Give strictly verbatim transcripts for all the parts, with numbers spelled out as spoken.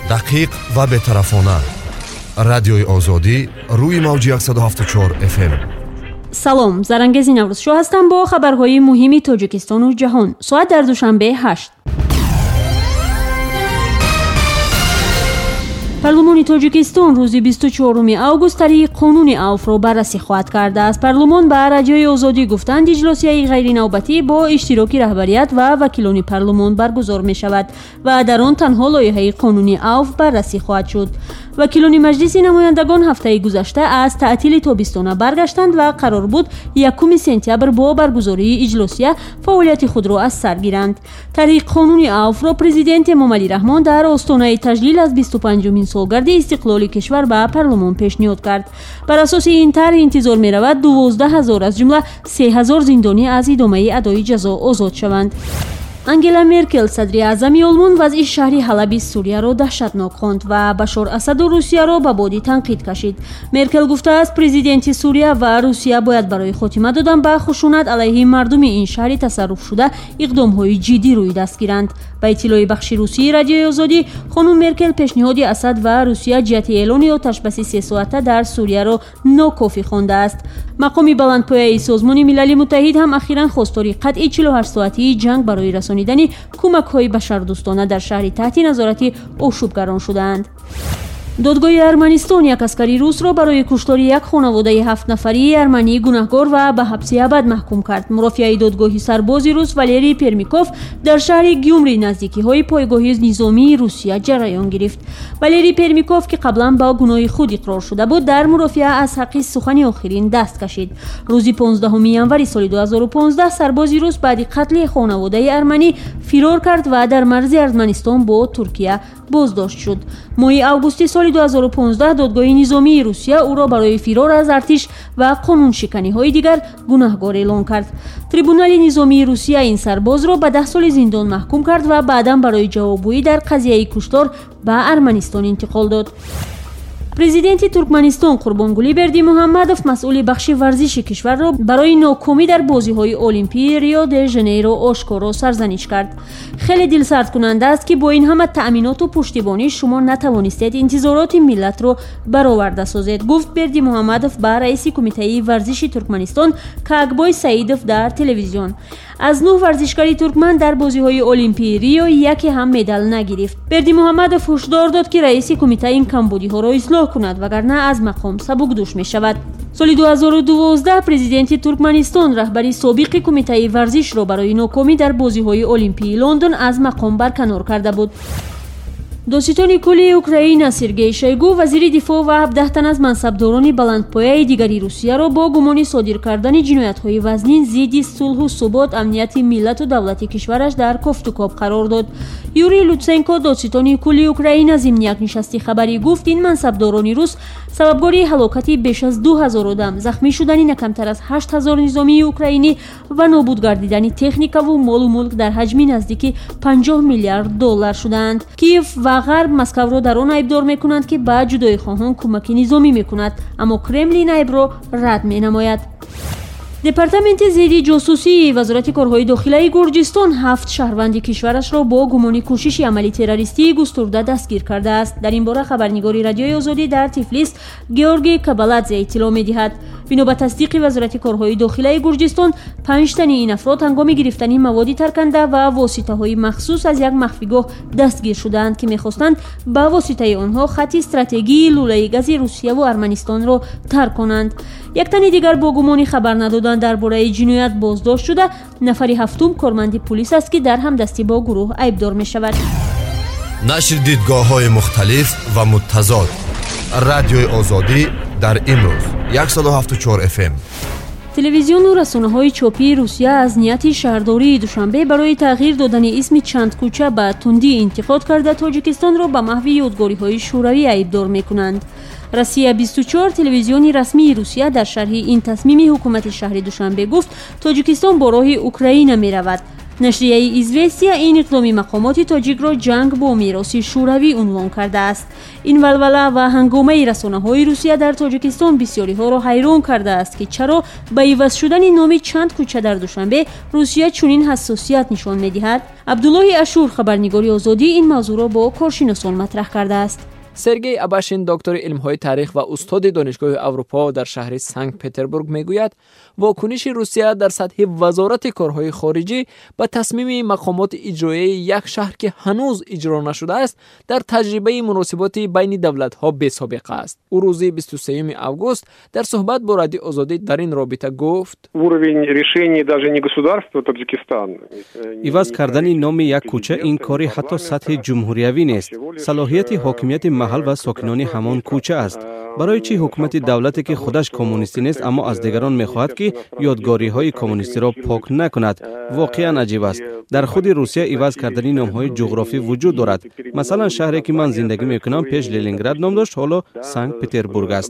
دقیق و بی‌طرفانه. رادیوی آزادی روی موج صد و هفتاد و چهار اف ام. سلام، زرنگزی نوروز شو هستم با خبرهای مهمی تاجیکستان و جهان. ساعت در دوشنبه هشت. پارلمان تاجیکستان روز بیست و چهارم آگوست طریق قانون اوف را بررسی خواهد کرد. از پارلمان به رادیوی آزادی گفتند اجلاسی غیر نوبتی با اشتراک رهبریت و وکیلان پارلمان برگزار می شود و در آن تنها لایحه قانونی اوف بررسی خواهد شد. وکیلان مجلس نمایندگان هفته گذشته از تعطیل تابستانه برگشتند و قرار بود یکم سپتامبر با برگزاری اجلاسی فعالیت خود را از سر گیرند. طریق قانون اوف را پرزیدنت امام علی رحمان در آستانه تجلیل از بیست و پنجمین سالگرد استقلال کشور به پارلمان پیشنهاد کرد. بر اساس این طرح انتظار می رود دوازده هزار از جمله سه هزار زندانی از ادامه ادای جزا آزاد شوند. انگلا مرکل صدر اعظم آلمان وضع شهر حلب سوریه را دهشتناک خواند و بشار اسد و روسیه را به بادی تنقید کشید. مرکل گفته است پرزیدنت سوریه و روسیه باید برای خاتمه دادن به خشونت علیه مردم این شهر تصرف شده اقدام‌های جدی روی دست گیرند. با اطلاع بخش روسی رادیوی آزادی، خانم مرکل پیشنهاد اسد و روسیه جهت اعلان آتش بس سه ساعته در سوریه را ناکافی خوانده است. مقام بلندپایه سازمان ملل متحد هم اخیراً خواستار قطع چهل و هشت ساعته جنگ برای رسانیدن کمک‌های بشردوستانه در شهر تحت نظارت آشوبگران شدند. دادگاه ارمنستان یک عسکری روس را برای کشتار یک خانواده هفت نفری ارمنی گناهکار و به حبس ابد محکوم کرد. مرافع دادگاه سرباز روس والری پرمیکوف در شهر گیومری نزدیکی‌های پایگاه نظامی روسیه جریان گرفت. والری پرمیکوف که قبلا با گناه خود اقرار شده بود، در مرافعه از حق سخن آخرین دست کشید. روز پانزدهم ژانویه سال دو هزار و پانزده سرباز روس بعد قتل خانواده ارمنی فرار کرد و در مرز ارمنستان با ترکیه بازداشت شد. ماه آگوست سال دو هزار و پانزده دادگاه نظامی روسیه او را برای فرار از ارتش و قانون شکنی های دیگر گناهکار اعلام کرد. تریبونال نظامی روسیه این سرباز را به ده سال زندان محکوم کرد و بعداً برای جوابگویی در قضیه کشتار به ارمنستان انتقال داد. پرزیدنت ترکمنستان قربانگلی بردیمحمدوف مسئول بخش ورزش کشور را برای ناکامی در بازی‌های المپیک ریو د ژانیرو آشکارا سرزنش کرد. خیلی دلسرد کننده است که با این همه تأمینات و پشتیبانی شما نتوانستید انتظارات ملت را برآورده سازید، گفت بردیمحمدوف به رئیس کمیته ورزش ترکمنستان کاکبای سعیدوف در تلویزیون. از نه ورزشکار ترکمن در بازی‌های المپیک ریو یکی هم مدال نگرفت. بردیمحمدوف هشدار داد که رئیس کمیته این کمبودی‌ها را اصلاح کند وگرنه از مقام سبکدوش می شود. سال دو هزار و دوازده پرزیدنت ترکمنستان رهبری سابق کمیته ورزش را برای ناکامی در بازی‌های المپیک لندن از مقام برکنار کرده بود. داستان کل اوکراین سرگئی شویگو وزیر دفاع و هفده تن از منصبداران بلندپایه دیگری روسیه را با گمان صادر کردن جنایت‌های وزنین ضد صلح و ثبات امنیت ملت و دولت کشورش در کافتوکاپ قرار داد. یوری لوتسنکو داستان کل اوکراین از این یک نشست خبری گفت این منصبداران روس سببگار هلاکت بیش از دو هزار آدم، زخمی شدن نه کمتر از هشت هزار نظامی اوکراینی و نابود گردیدن تکنیک و مال و ملک در حجم نزدیک پنجاه میلیارد دلار شدند. کیف و غرب مسکو را در آن ایبدار میکنند که به جدایی خواهان کمک نظامی میکند، اما کرملین ایب را رد مینماید. دپارتمنت ضد جاسوسی وزارت کارهای داخلی گرجستان هفت شهروند کشورش را با گمان کوشش عملی تروریستی گسترده دستگیر کرده است. در این باره خبرنگار رادیوی آزادی در تیفلیس گیورگی کابالادزه اطلاع می‌دهد. بنا به تصدیق وزارت کارهای داخلی گرجستان، پنج تن این افراد هنگام گرفتن مواد ترکنده و واسطه‌های مخصوص از یک مخفیگاه دستگیر شدند که می‌خواستند با واسطه آنها خط استراتژی لوله گاز روسیه و ارمنستان را ترک کنند. یک تن دیگر با گمان خبر ندادن درباره جنایت بازداشت شده. نفر هفتم کارمند پلیس است که در همدستی با گروه ایبدار می شود. نشر دیدگاه‌های مختلف و متضاد. رادیوی آزادی در امروز صد و هفتاد و چهار اف ام. تلویزیون و رسانه‌های چاپی روسیه از نیت شهرداری دوشنبه برای تغییر دادن اسم چند کوچه به تندی انتقاد کرده تاجیکستان را به محو یادگاری‌های شوروی ایبدار می‌کنند. روسیه بیست و چهار تلویزیون رسمی روسیه در شرح این تصمیم حکومت شهر دوشنبه گفت تاجیکستان با راه اوکراین می‌رود. نشریه ایزوستیا این اقدام مقامات تاجیک را جنگ با میراث شوروی عنوان کرده است. این ولوله و هنگامه رسانه‌های روسیه در تاجیکستان بسیاری ها را حیران کرده است که چرا به عوض شدن نام چند کوچه در دوشنبه روسیه چنین حساسیت نشان می‌دهد. عبدالله اشور خبرنگار آزادی این موضوع را با کارشناسان مطرح کرده است. سرگئی اباشین دکتر علم‌های تاریخ و استاد دانشگاه اروپا در شهر سنت پترزبورگ میگوید واکنش روسیه در سطح وزارت کارهای خارجی به تصمیم مقامات اجرایی یک شهر که هنوز اجرا نشده است در تجربه مناسبات بین دولت‌ها بی‌سابقه است. او روز بیست و سوم آگوست در صحبت با رادیو آزادی در این رابطه گفت: عوض کردن نام یک کوچه این کاری حتی سطح جمهوریوی نیست. صلاحیت حاکمیت محل و ساکنان همان کوچه است. برای چی حکومت دولتی که خودش کمونیستی نیست اما از دیگران میخواهد که یادگاری های کمونیستی را پاک نکند؟ واقعا عجیب است. در خود روسیه عوض کردن نام های جغرافی وجود دارد. مثلا شهری که من زندگی میکنم پیش لنینگراد نام داشت، حالا سنت پترزبورگ است.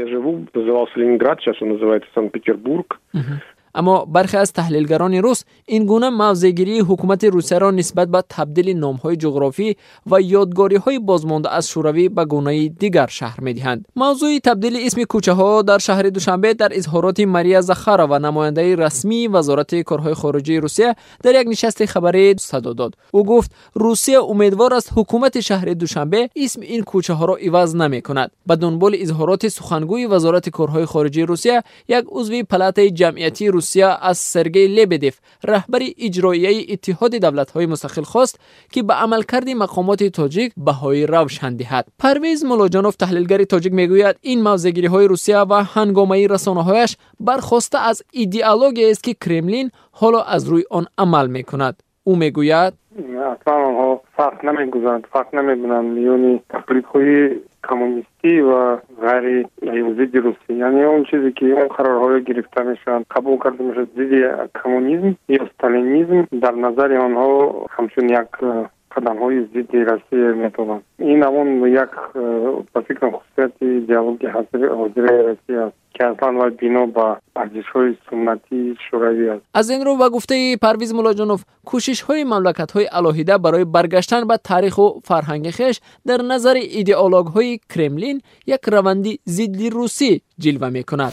اما برخی از تحلیلگران روس این گونه موضع‌گیری حکومت روسیه را نسبت به تبدیل نام‌های جغرافی و یادگاری‌های بازمانده از شوروی به گونه دیگر شهر می‌دهند. موضوع تبدیل اسم کوچه‌ها در شهر دوشنبه در اظهارات ماریا زاخارова نماینده رسمی وزارت کارهای خارجی روسیه در یک نشست خبری صدا داد. او گفت روسیه امیدوار است حکومت شهر دوشنبه اسم این کوچه‌ها را عوض نمی‌کند. به دنبال اظهارات سخنگوی وزارت کارهای خارجی روسیه، یک عضو پالاتای جمعیتی روسیه از سرگئی لبدف رهبر اجرایی اتحاد دولت‌های مستقل خواست که به عملکرد مقامات تاجیک بهای روشن دهد. پرویز ملاجانوف تحلیلگر تاجیک میگوید این موضع‌گیری‌های روسیه و هنگامه رسانه‌هایش برخواسته از ایدئولوژی است که کرملین حالا از روی آن عمل می‌کند. او میگوید اصلا آنها فرق نمی‌گذارند، فرق نمی‌بینند، یعنی تقلیدهای کمونیستی و غیر ضد روسی، یعنی اون چیزی که اون قرارهای گرفته میشن قبول کرده میشه ضد کمونیسم یا استالینیسم در نظر آنها همچون یک قدم های ضد روسیه میتونن. این همون یک به فکر خصوصیت ایدئولوژی حاضر روسیه است که اصلا و بنا با ارزش‌های سنتی شوروی است. از این رو به گفته پرویز ملاجانوف کوشش‌های مملکت‌های الهیده برای برگشتن به تاریخ و فرهنگ خویش در نظر ایدئولوژهای کرملین یک روندی ضد روسی جلوه می‌کند.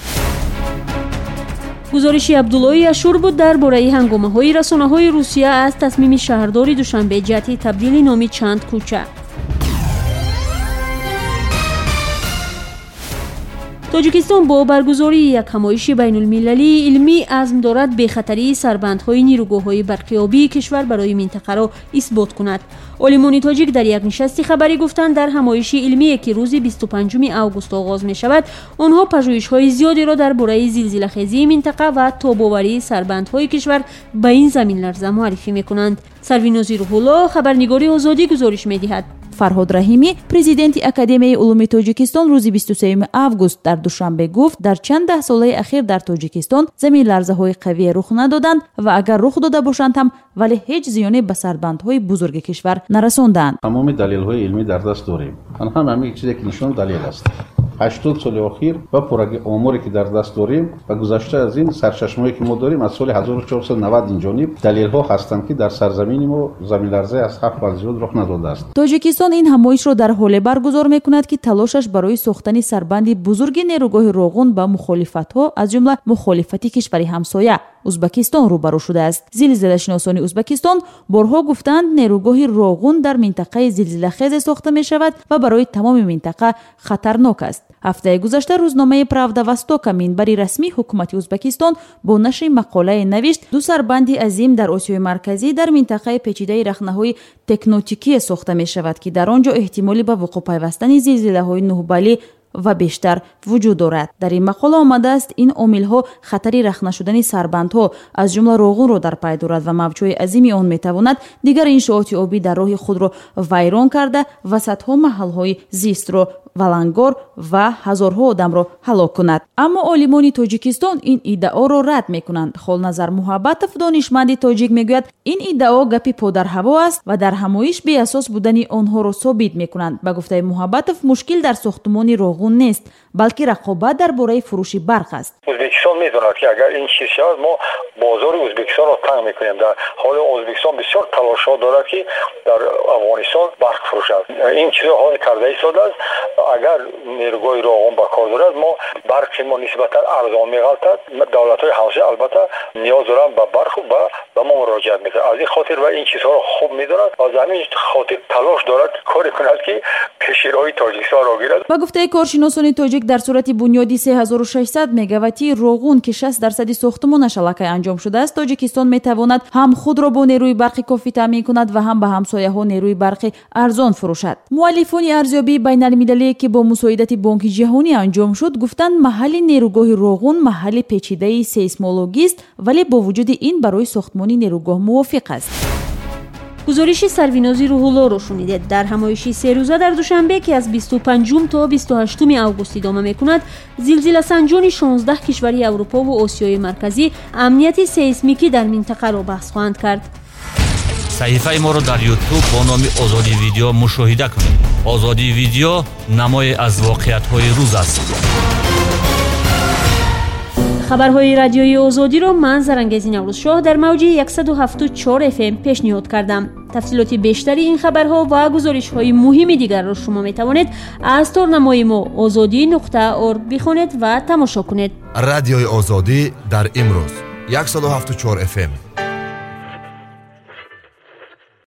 گزارش عبدالله اشور بود درباره هنگامه‌های رسانه‌های روسیه از تصمیم شهرداری دوشنبه جهت تبدیل نام چند کوچه. تاجیکستان با برگزاری یک همایش بین المللی علمی عزم دارد به خطری سربندهای نیروگاه‌های برقیابی کشور برای منطقه را اثبات کند. عالمان تاجیک در یک نشست خبری گفتند در همایش علمی که روز بیست و پنجم آگوست آغاز می شود، آنها پژوهش‌های زیادی را درباره زلزله‌خیزی منطقه و تاب‌آوری سربندهای کشور به این زمین لرزه معرفی می‌کنند. سرویناز روح‌الله خبرنگار آزادی گزارش می‌دهد. فرهاد رحیمی پرزیدنت اکادمیای علوم تاجیکستان روز بیست و سوم آگوست در دوشنبه گفت در چند ده ساله اخیر در تاجیکستان زمین لرزه‌های قوی رخ ندادند و اگر رخ داده باشند هم ولی هیچ زیانی به سربندهای بزرگ کشور نرساندند. تمام دلایل‌های علمی در دست داریم. آنها همه یک چیزی که نشون دلیل است. هشتاد سال اخیر و پروگه آماری که در دست داریم و گذشته از این سرچشمه‌ای که ما داریم از سال هزار و چهارصد و نود این جانب دلیل‌ها هستند که در سرزمین ما زمین لرزه از هفت و زیاد رخ نداده است. تاجیکستان این همایش را در حال برگزار می‌کند که تلاشش برای ساختن سربند بزرگ نیروگاه روغون با مخالفت‌ها از جمله مخالفت کشور همسایه ازبکستان روبرو شده است. زلزله‌شناسان ازبکستان بارها گفتند نیروگاه روغون در منطقه زلزله‌خیز ساخته می‌شود و برای تمام منطقه خطرناک است. هفته گذشته روزنامه پراودا واستوکا منبری رسمی حکومت ازبکستان با نشر مقاله نوشت دو سربند عظیم در آسیای مرکزی در منطقه پیچیده رخنه‌های تکنوتیکی ساخته می‌شود که در آنجا احتمالی به وقوع پیوستن زلزله‌های نهبالی و بیشتر وجود دارد. در این مقاله آمده است این عامل‌ها خطری رخ نشدن سربندها از جمله روغون را در پی دارد و موج‌های عظیم آن می‌تواند دیگر انشاءات آبی در راه خود را ویران کرده و صدها محل‌های زیست را валангор ва ҳазорҳо одамро ҳалок кунад. аммо олимони тоҷикистон ин иддаоро рад мекунанд. холназар муҳаббатов, донишманди тоҷик, мегӯяд ин иддао гапи поддарҳаво аст ва дар ҳамоиш беасос будани онҳоро собит мекунанд. ба гуфтаи муҳаббатов, мушкил дар сохтмони роғун нест, балки рақобат дар бораи фурӯши барқ аст. ӯзбекистон медонад ки агар ин чиз шавад, мо бозори ӯзбекистонро танг мекунем. дар ҳоли ӯзбекистон бисёр талошҳо дорад ки дар афғонистон барқ фурӯшад. ин чизо ҳоли карда истодааст. агар нерӯгоҳи роғун ба кор дорад, мо барқи мо нисбатан арзон меғалтад. давлатҳои ҳамсоя албатта ниёз доранд ба барқу ба ба мо муроҷиат мекунад. аз ин хотир ва ин чизҳоро хуб медонад. аз ҳамин хотир талош дорад коре кунад ки пешироҳи тоҷикистонро гирад. ба гуфтаи коршиносони тоҷик, дар сурати бунёди се ҳазору шашсад мегаваттии роғун ки шаст дарсади сохтмонаш аллакай анҷом шудааст, тоҷикистон метавонад ҳам худро бо нерӯи барқи кофӣ таъмин кунад ва ҳам ба ҳамсояҳо нерӯи барқи арзон фурӯшад. муаллифони арзёбии байналмилалие ки бо мусоидати бонки ҷаҳонӣ анҷом шуд, гуфтанд маҳалли нерӯгоҳи роғун маҳалли печидаи сейсмологист, вале бо вуҷуди ин барои сохтмони нерӯгоҳ мувофиқ аст. гузориши сарвинози рӯҳуллоро шунидед. дар ҳамоиши серӯза дар душанбе ки аз бисту панҷум то бисту ҳаштуми август идома мекунад, зилзиласанҷони шонздаҳ кишвари аврупо ва осиёи марказӣ амнияти сейсмикӣ дар минтақаро баҳс хоҳанд кард. саҳифаи моро дар ютуб бо номи озодӣ видео мушоҳида кунед. озодӣ видео намое аз воқеиятҳои рӯз аст. хабарҳои радиои озодиро ман Зарангези Наврӯзшоҳ дар мавҷи яксаду ҳафту чор эф эм пешниҳод кардам. тафсилоти бештари ин хабарҳо ва гузоришҳои муҳими дигарро шумо метавонед аз торнамои мо озодӣ нуқта орг бихонед ва тамошо кунед. радиои озодӣ дар имрӯз яксаду ҳафту чор эф эм.